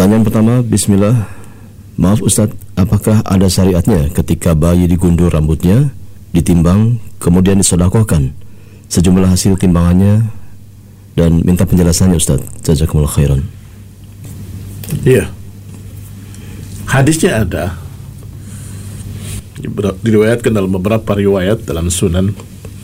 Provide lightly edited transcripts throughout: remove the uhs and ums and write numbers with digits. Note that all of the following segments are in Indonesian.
Pertanyaan pertama, bismillah. Maaf Ustadz, apakah ada syariatnya ketika bayi digundul rambutnya, ditimbang, kemudian disedekahkan sejumlah hasil timbangannya, dan minta penjelasannya Ustadz. Jazakumullah khairan. Iya. Hadisnya ada, diriwayatkan dalam beberapa riwayat dalam sunan.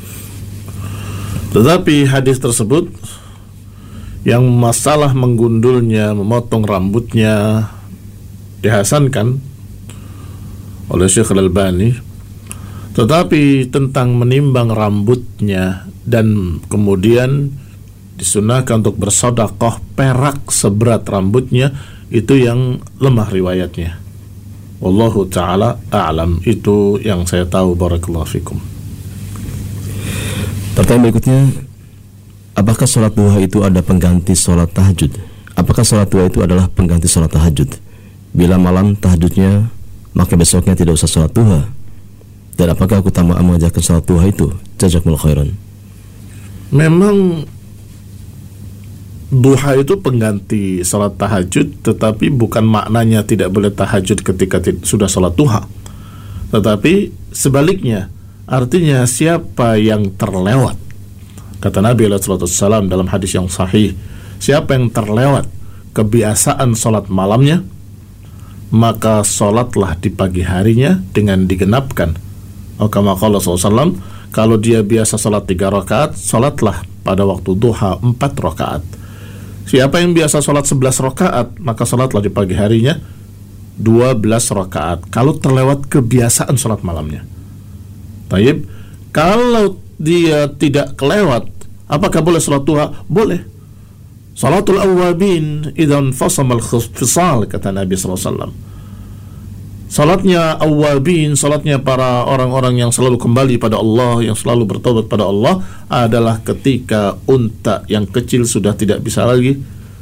Tetapi hadis tersebut yang masalah menggundulnya, memotong rambutnya dihasankan oleh Syekh Al-Albani. Tetapi tentang menimbang rambutnya dan kemudian disunahkan untuk bersedekah perak seberat rambutnya, itu yang lemah riwayatnya. Wallahu ta'ala a'lam. Itu yang saya tahu. Barakallahu fikum. Pertanyaan berikutnya, apakah sholat duha itu ada pengganti sholat tahajud? Apakah sholat duha itu adalah pengganti sholat tahajud? Bila malam tahajudnya, maka besoknya tidak usah sholat duha. Dan apakah aku tambah mengajarkan sholat duha itu? Jazakumullah khairan. Memang duha itu pengganti sholat tahajud, tetapi bukan maknanya tidak boleh tahajud ketika sudah sholat duha. Tetapi sebaliknya, artinya siapa yang terlewat, kata Nabi SAW dalam hadis yang sahih, siapa yang terlewat kebiasaan sholat malamnya, maka sholatlah di pagi harinya dengan digenapkan. Kama qala SAW, kalau dia biasa sholat 3 rakaat, sholatlah pada waktu duha 4 rakaat. Siapa yang biasa sholat 11 rakaat, maka sholatlah di pagi harinya 12 rakaat, kalau terlewat kebiasaan sholat malamnya. Taib, kalau dia tidak kelewat, apakah boleh sholat duha? Boleh. Salatul awwabin idan fasamal fisal, kata Nabi SAW. Salatnya awwabin, salatnya para orang-orang yang selalu kembali pada Allah, yang selalu bertobat pada Allah, adalah ketika unta yang kecil sudah tidak bisa lagi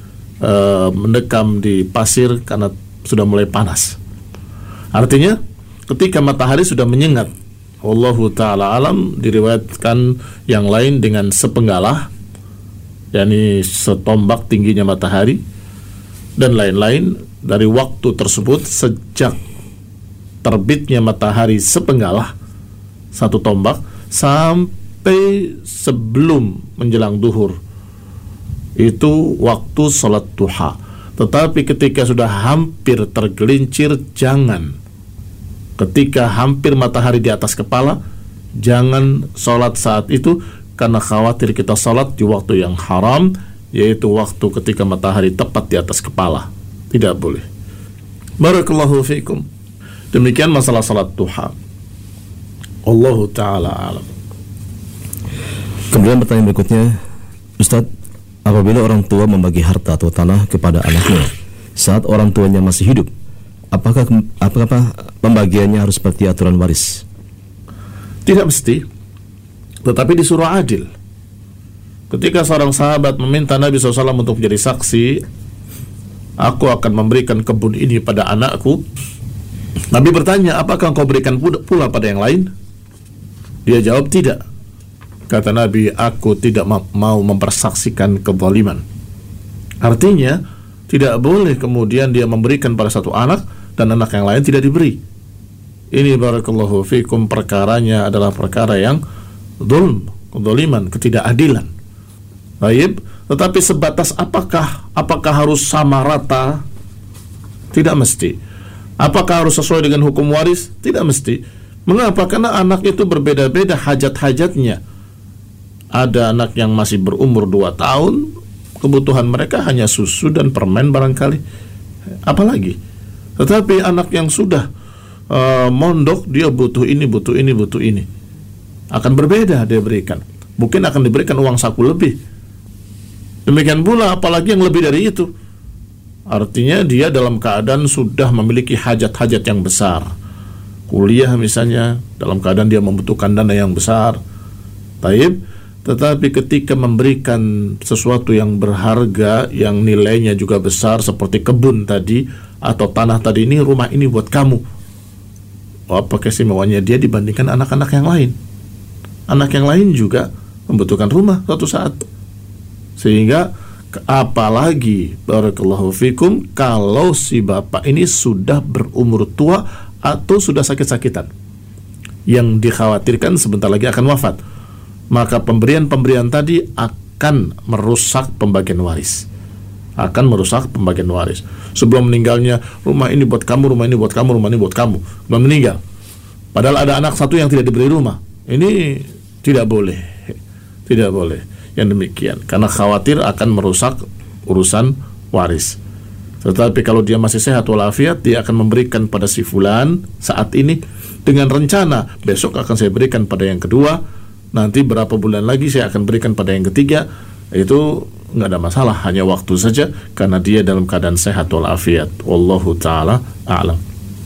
mendekam di pasir karena sudah mulai panas. Artinya ketika matahari sudah menyengat. Wallahu ta'ala alam. Diriwayatkan yang lain dengan sepenggalah, yakni setombak tingginya matahari, dan lain-lain. Dari waktu tersebut, sejak terbitnya matahari sepenggalah, 1 tombak, sampai sebelum menjelang duhur, itu waktu sholat duha. Tetapi ketika sudah hampir tergelincir, jangan. Ketika hampir matahari di atas kepala, jangan sholat saat itu, karena khawatir kita sholat di waktu yang haram, yaitu waktu ketika matahari tepat di atas kepala. Tidak boleh. Barakallahu fiikum. Demikian masalah salat duha. Allahu ta'ala alam. Kemudian pertanyaan berikutnya, Ustadz, apabila orang tua membagi harta atau tanah kepada anaknya saat orang tuanya masih hidup, apakah pembagiannya harus seperti aturan waris? Tidak mesti, tetapi disuruh adil. Ketika seorang sahabat meminta Nabi SAW untuk menjadi saksi, aku akan memberikan kebun ini pada anakku, Nabi bertanya, apakah engkau berikan pula pada yang lain? Dia jawab, tidak. Kata Nabi, aku tidak mau mempersaksikan kezaliman. Artinya, tidak boleh kemudian dia memberikan pada satu anak dan anak yang lain tidak diberi. Ini barakallahu fikum, perkaranya adalah perkara yang zulm, kezaliman, ketidakadilan. Baik, tetapi sebatas apakah harus sama rata? Tidak mesti. Apakah harus sesuai dengan hukum waris? Tidak mesti. Mengapa? Karena anak itu berbeda-beda hajat-hajatnya. Ada anak yang masih berumur 2 tahun, kebutuhan mereka hanya susu dan permen barangkali, apalagi. Tetapi anak yang sudah mondok, dia butuh ini, butuh ini, butuh ini, akan berbeda dia berikan. Mungkin akan diberikan uang saku lebih. Demikian pula apalagi yang lebih dari itu. Artinya dia dalam keadaan sudah memiliki hajat-hajat yang besar. Kuliah misalnya, dalam keadaan dia membutuhkan dana yang besar. Taib, tetapi ketika memberikan sesuatu yang berharga, yang nilainya juga besar, seperti kebun tadi, atau tanah tadi, ini rumah ini buat kamu. Apa keistimewanya dia dibandingkan anak-anak yang lain? Anak yang lain juga membutuhkan rumah suatu saat. Sehingga Apalagi barakallahu fikum kalau si bapak ini sudah berumur tua atau sudah sakit-sakitan, yang dikhawatirkan sebentar lagi akan wafat, maka pemberian-pemberian tadi akan merusak pembagian waris. Sebelum meninggalnya, rumah ini buat kamu, rumah ini buat kamu, rumah ini buat kamu. Belum meninggal, padahal ada anak satu yang tidak diberi rumah. Ini tidak boleh yang demikian, karena khawatir akan merusak urusan waris. Tetapi kalau dia masih sehat walafiat, dia akan memberikan pada si fulan saat ini dengan rencana besok akan saya berikan pada yang kedua, nanti berapa bulan lagi saya akan berikan pada yang ketiga. Itu nggak ada masalah, hanya waktu saja karena dia dalam keadaan sehat walafiat. Wallahu ta'ala a'lam.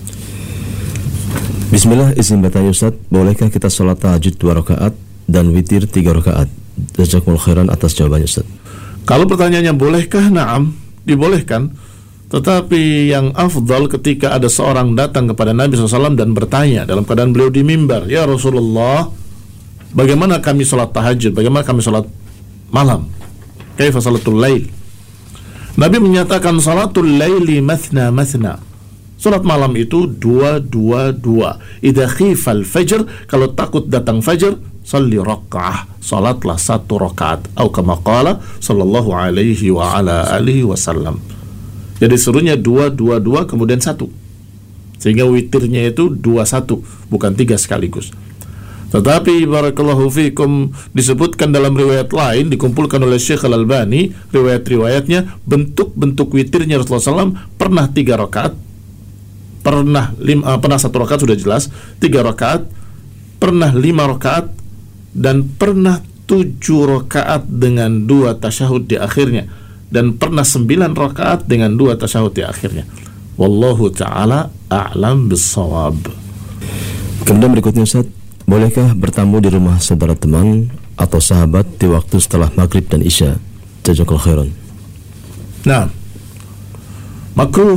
Bismillah, izin bertanya Ustaz, bolehkah kita sholat tahajud 2 rakaat dan witir 3 rakaat? Jazakumullah khairan atas jawabannya Ustaz. Kalau pertanyaannya bolehkah? Na'am, dibolehkan. Tetapi yang afdal ketika ada seorang datang kepada Nabi SAW dan bertanya dalam keadaan beliau di mimbar, ya Rasulullah, bagaimana kami sholat tahajud, bagaimana kami sholat malam, kaifa salatul lail? Nabi menyatakan salatul laili mathna mathna, salat malam itu 2-2-2. Idza khifal fajr, kalau takut datang fajar, salli raka'ah, salatlah 1 rakaat, atau kama qala sallallahu alaihi wa ala alihi wasallam. Jadi serunya 2-2-2 kemudian 1, sehingga witirnya itu 2-1, bukan 3 sekaligus. Tetapi barakallahu fikum, disebutkan dalam riwayat lain, dikumpulkan oleh Syekh Al-Albani, riwayat-riwayatnya, bentuk-bentuk witirnya Rasulullah SAW pernah 3 rakaat, pernah 1 rakaat sudah jelas, 3 rakaat, pernah 5 rakaat, dan pernah 7 rakaat dengan 2 tasyahud di akhirnya, dan pernah 9 rakaat dengan 2 tasyahud di akhirnya. Wallahu ta'ala a'lam bis-shawab. Kemudian berikutnya Ustaz, bolehkah bertamu di rumah saudara teman atau sahabat di waktu setelah maghrib dan isya? Jazakallahu khairan. Nah, makruh,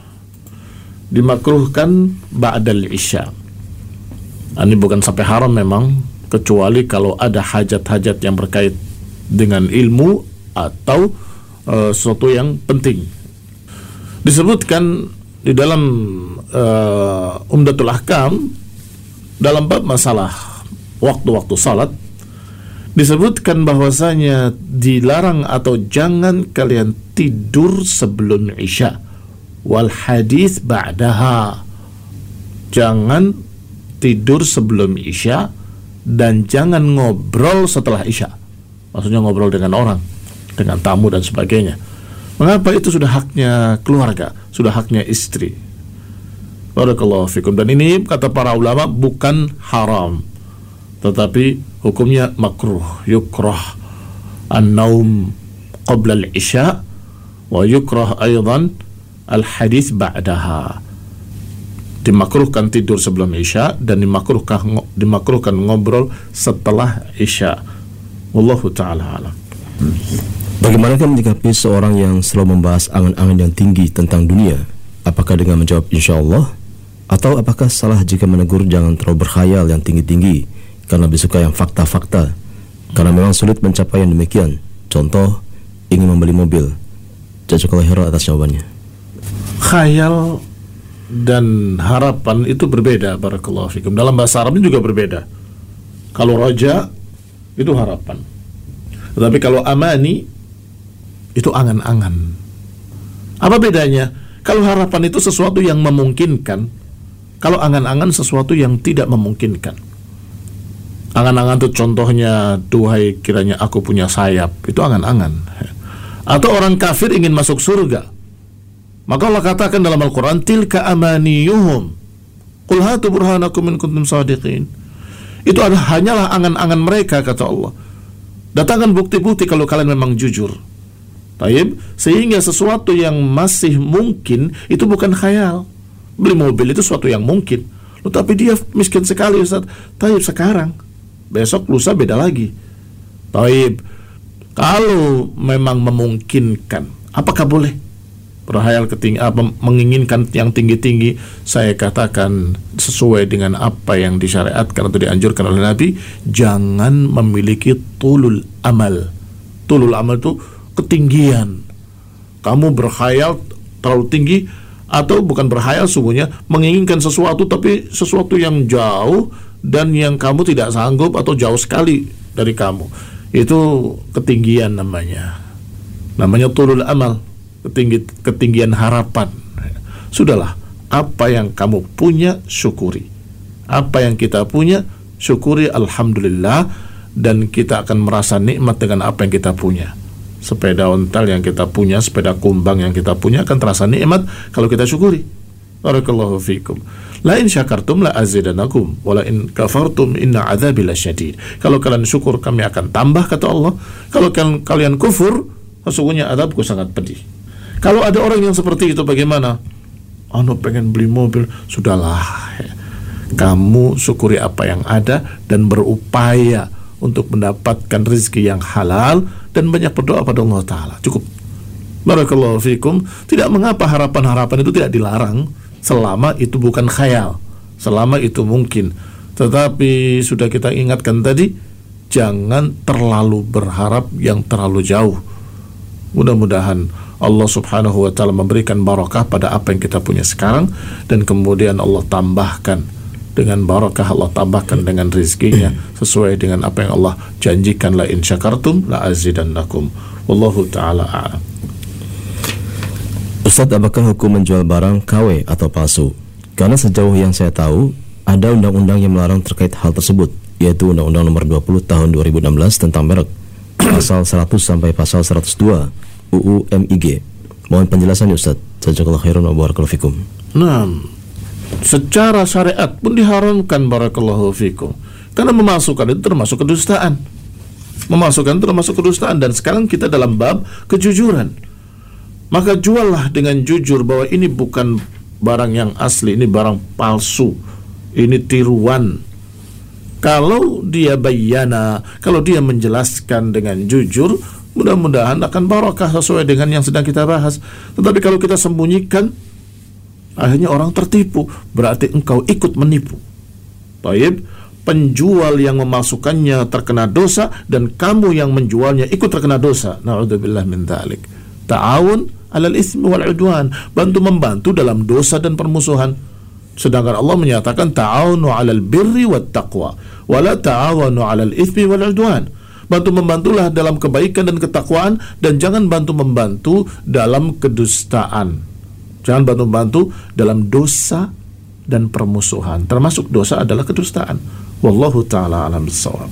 dimakruhkan ba'dal isya. Ini bukan sampai haram memang, kecuali kalau ada hajat-hajat yang berkait dengan ilmu atau sesuatu yang penting. Disebutkan di dalam Umdatul Ahkam, dalam bab masalah waktu-waktu salat, disebutkan bahwasanya dilarang atau jangan kalian tidur sebelum isya, wal hadits ba'daha. Jangan tidur sebelum isya dan jangan ngobrol setelah isya. Maksudnya ngobrol dengan orang, dengan tamu dan sebagainya. Mengapa? Itu sudah haknya keluarga, sudah haknya istri. Barakallahu fikum. Dan ini kata para ulama bukan haram, tetapi hukumnya makruh, yukrah an-naum qabla al-isya wa yukrah aydan al-hadits ba'daha. Dimakruhkan tidur sebelum isya dan dimakruhkan ngobrol setelah isya. Wallahu ta'ala alam. Bagaimanakah menyikapi seorang yang selalu membahas angan-angan yang tinggi tentang dunia? Apakah dengan menjawab insyaallah, atau apakah salah jika menegur jangan terlalu berkhayal yang tinggi-tinggi karena lebih suka yang fakta-fakta, karena memang sulit mencapai yang demikian? Contoh, ingin membeli mobil. Jazakallahu khairan atas jawabannya. Khayal dan harapan itu berbeda, barakallahu fikum. Dalam bahasa Arab juga berbeda. Kalau raja itu harapan, tetapi kalau amani itu angan-angan. Apa bedanya? Kalau harapan itu sesuatu yang memungkinkan, kalau angan-angan sesuatu yang tidak memungkinkan. Angan-angan itu contohnya, duhai kiranya aku punya sayap, itu angan-angan. Atau orang kafir ingin masuk surga, maka Allah katakan dalam Al-Quran, tilka amaniyuhum qul hatu burhanakum in kuntum shadiqin. Itu hanyalah angan-angan mereka, kata Allah. Datangkan bukti-bukti kalau kalian memang jujur. Taib, sehingga sesuatu yang masih mungkin itu bukan khayal. Beli mobil itu sesuatu yang mungkin. Tapi dia miskin sekali, Ustaz. Taib, sekarang, besok lusa beda lagi. Taib, kalau memang memungkinkan, apakah boleh berhayal menginginkan yang tinggi-tinggi? Saya katakan sesuai dengan apa yang disyariatkan atau dianjurkan oleh Nabi, jangan memiliki tulul amal. Tulul amal itu ketinggian. Kamu berkhayal terlalu tinggi, atau bukan berkhayal sungguhnya, menginginkan sesuatu tapi sesuatu yang jauh dan yang kamu tidak sanggup atau jauh sekali dari kamu. Itu ketinggian namanya. Namanya tulul amal, ketinggian harapan. Sudahlah, apa yang kamu punya syukuri. Apa yang kita punya syukuri, alhamdulillah, dan kita akan merasa nikmat dengan apa yang kita punya. Sepeda ontel yang kita punya, sepeda kumbang yang kita punya akan terasa nikmat kalau kita syukuri. Barakallahu fikum. La in syakartum la azidanakum wa la in kafartum inna adzabi lasyadid. Kalau kalian syukur kami akan tambah, kata Allah. Kalau kalian kufur, sesungguhnya adabku sangat pedih. Kalau ada orang yang seperti itu, bagaimana? Pengen beli mobil, sudahlah. Kamu syukuri apa yang ada dan berupaya untuk mendapatkan rezeki yang halal dan banyak berdoa pada Allah Ta'ala. Cukup. Barakallahu fikum. Tidak mengapa harapan-harapan itu tidak dilarang, selama itu bukan khayal, selama itu mungkin. Tetapi sudah kita ingatkan tadi, jangan terlalu berharap yang terlalu jauh. Mudah-mudahan Allah subhanahu wa ta'ala memberikan barakah pada apa yang kita punya sekarang, dan kemudian Allah tambahkan dengan barakah, Allah tambahkan dengan rezekinya sesuai dengan apa yang Allah janjikan, la in syakartum la azidannakum. Wallahu ta'ala a'lam. Ustaz, apakah hukum menjual barang KW atau palsu? Karena sejauh yang saya tahu, ada undang-undang yang melarang terkait hal tersebut, yaitu Undang-Undang Nomor 20 Tahun 2016 tentang merek, pasal 100 sampai pasal 102 UU MIG. Mohon penjelasannya Ustaz. Jazakallahu khairan wa barakallahu fikum. Nah, secara syariat pun diharamkan, barakallahu fikum, karena memasukkan itu termasuk kedustaan. Memasukkan termasuk kedustaan, dan sekarang kita dalam bab kejujuran. Maka juallah dengan jujur bahwa ini bukan barang yang asli, ini barang palsu, ini tiruan. Kalau dia bayyana, kalau dia menjelaskan dengan jujur, mudah-mudahan akan barakah sesuai dengan yang sedang kita bahas. Tetapi kalau kita sembunyikan, akhirnya orang tertipu, berarti engkau ikut menipu. Baik, penjual yang memasukkannya terkena dosa, dan kamu yang menjualnya ikut terkena dosa. Na'udzubillah min dzalik. Ta'awun 'alal itsmi wal 'udwan, bantu-membantu dalam dosa dan permusuhan. Sedangkan Allah menyatakan ta'awunu 'alal birri wat taqwa wa la ta'awunu 'alal itsmi wal 'udwan. Bantu-membantulah dalam kebaikan dan ketakwaan, dan jangan bantu-membantu dalam kedustaan. Jangan bantu-membantu dalam dosa dan permusuhan. Termasuk dosa adalah kedustaan. Wallahu ta'ala a'lam bissawab.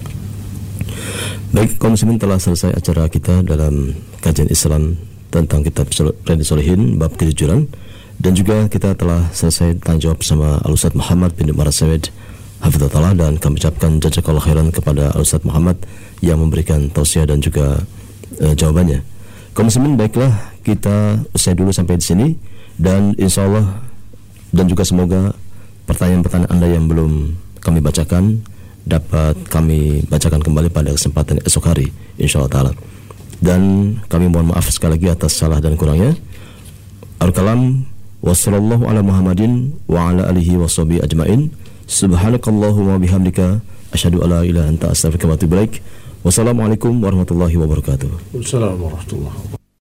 Baik, kaum muslimin, telah selesai acara kita dalam kajian Islam tentang kitab Riyadhus Shalihin bab kejujuran, dan juga kita telah selesai tanya jawab bersama Al-Ustaz Muhammad bin Umar As-Samid hafizahullah, dan kami ucapkan jazakallahu khairan kepada Al-Ustaz Muhammad yang memberikan tausiah dan juga jawabannya. Kaum muslimin, baiklah, kita usai dulu sampai di sini, dan insyaallah dan juga semoga pertanyaan-pertanyaan Anda yang belum kami bacakan dapat kami bacakan kembali pada kesempatan esok hari insyaallah taala. Dan kami mohon maaf sekali lagi atas salah dan kurangnya. Al-kalam wa sallallahu ala Muhammadin wa ala alihi wa sahbihi ajmain. Subhanakallahumma bihamdika asyhadu an la ilaha illa anta astaghfiruka wa atubu ilaik. Wassalamualaikum warahmatullahi wabarakatuh. Wassalamualaikum warahmatullahi wabarakatuh.